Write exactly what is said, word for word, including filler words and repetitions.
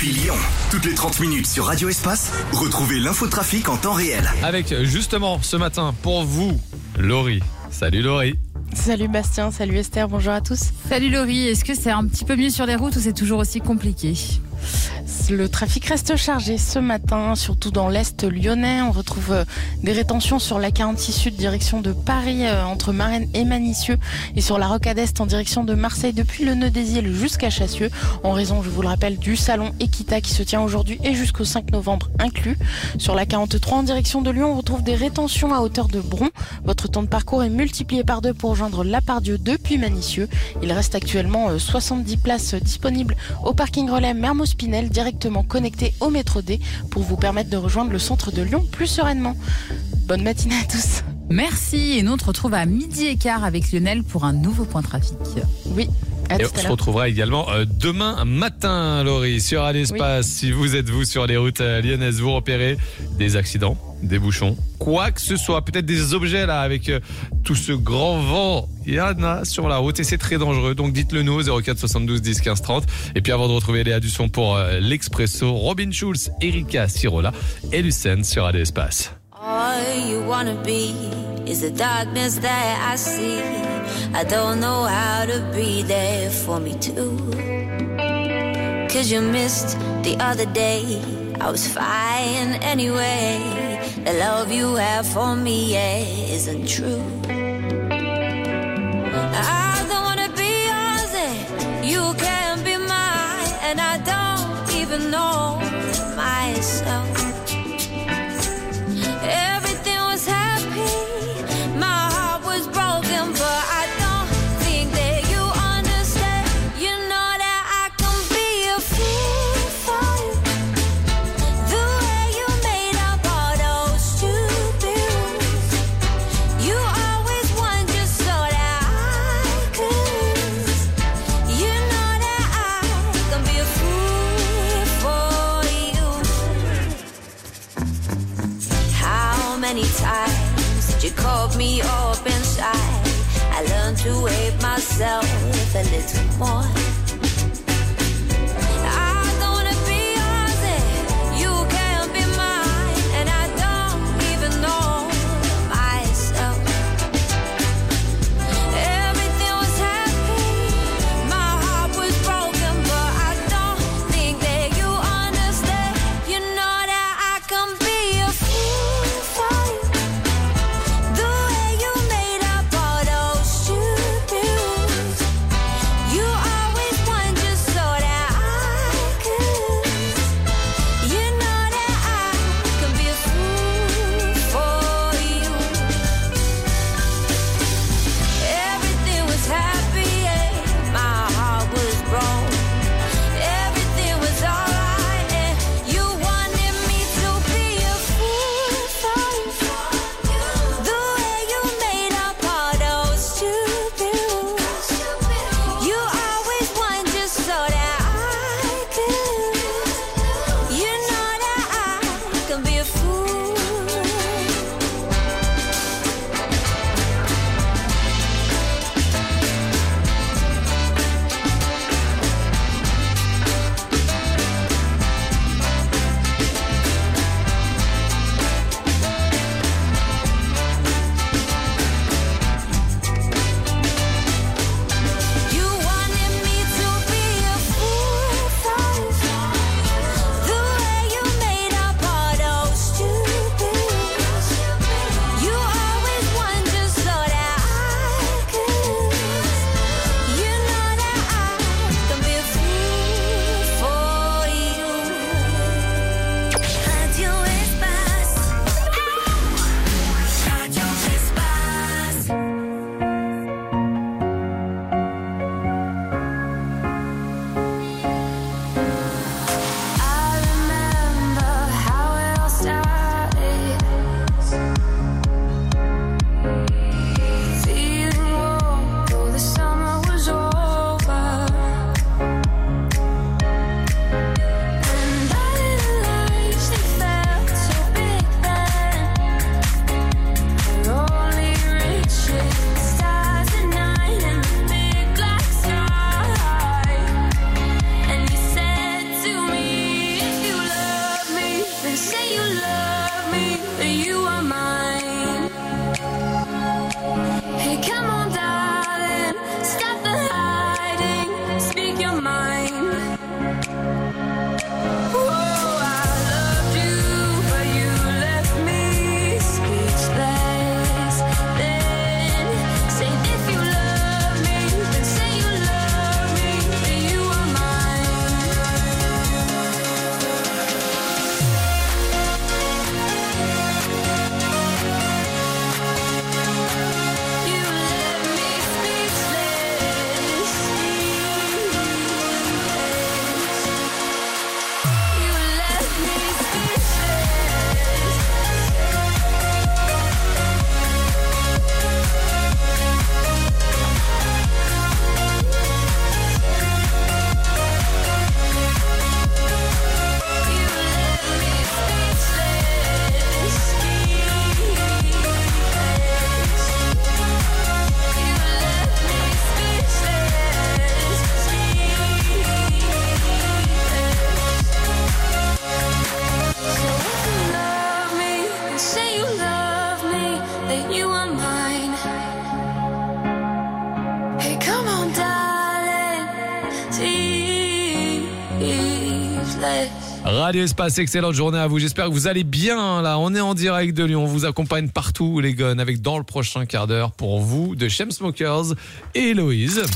Depuis Lyon, toutes les trente minutes sur Radio Espace, retrouvez l'infotrafic en temps réel. Avec justement ce matin pour vous, Laurie. Salut Laurie. Salut Bastien, salut Esther, bonjour à tous. Salut Laurie, est-ce que c'est un petit peu mieux sur les routes ou c'est toujours aussi compliqué ? Le trafic reste chargé ce matin, surtout dans l'Est lyonnais. On retrouve des rétentions sur la quarante-six Sud direction de Paris, entre Marennes et Manicieux, et sur la Rocade Est en direction de Marseille depuis le nœud des Îles jusqu'à Chassieux, en raison, je vous le rappelle, du salon Equita qui se tient aujourd'hui et jusqu'au cinq novembre inclus. Sur la quarante-trois en direction de Lyon, on retrouve des rétentions à hauteur de Bron. Votre temps de parcours est multiplié par deux pour rejoindre La Part-Dieu depuis Manicieux. Il reste actuellement soixante-dix places disponibles au parking relais Mermoz-Pinel, directement connecté au métro D pour vous permettre de rejoindre le centre de Lyon plus sereinement. Bonne matinée à tous. Merci, et nous on te retrouve à midi et quart avec Lionel pour un nouveau point trafic. Oui. À et tout on à se l'heure. retrouvera également euh, demain matin, Laurie, sur Radio Espace. Oui. Si vous êtes vous sur les routes euh, lyonnaises, vous repérez des accidents, des bouchons, quoi que ce soit, peut-être des objets là avec euh, tout ce grand vent. Il y en a sur la route et c'est très dangereux. Donc dites-le nous au zéro quatre soixante-douze dix quinze trente. Et puis avant de retrouver Léa Dusson pour euh, l'Expresso, Robin Schulz, Erika Sirola et Lucène sur Radio Espace. All you wanna be is the darkness that I see. I don't know how to be there for me too. Cause you missed the other day. I was fine anyway. The love you have for me, yeah, isn't true. I don't wanna be yours, eh? You can't be mine. And I don't even know myself. Everything was happy, my heart was broken, but I don't think that you understand. You know that I can be a fool for you. The way you made up all those stupid rules. You always won just so that I could lose. You know that I can be a fool for you. How many times did you call me up inside? I learned to hate myself a little more. I don't wanna be yours, eh? You can't be mine, and I don't even know myself. Everything was happy, my heart was broken, but I don't think that you understand. You know that I can be a fool for you. The way you made up all those stupid rules. You always that you are mine. Hey, come on, darling, speechless. Radio Espace, excellente journée à vous. J'espère que vous allez bien là. On est en direct de Lyon. On vous accompagne partout les gones avec dans le prochain quart d'heure pour vous de Chainsmokers et Héloïse.